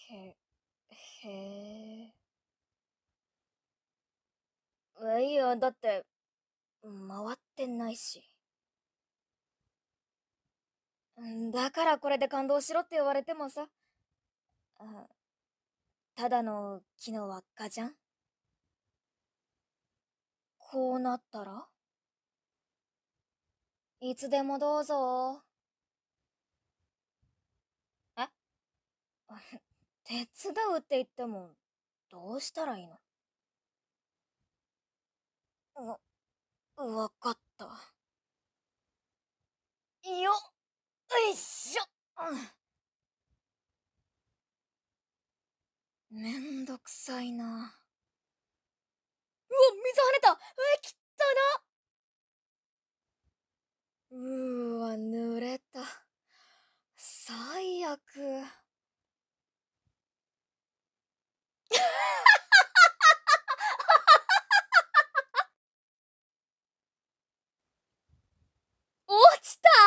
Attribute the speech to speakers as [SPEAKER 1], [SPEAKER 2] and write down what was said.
[SPEAKER 1] へ、へえ。いや、だって、回ってないし。だからこれで感動しろって言われてもさ、あただの木の輪っかじゃん。こうなったらいつでもどうぞ。え手伝うって言っても、どうしたらいいの？わかった。よっいしょ。めんどくさいな。うわ、水跳ねた。きったな。濡れた。最悪。落ちた。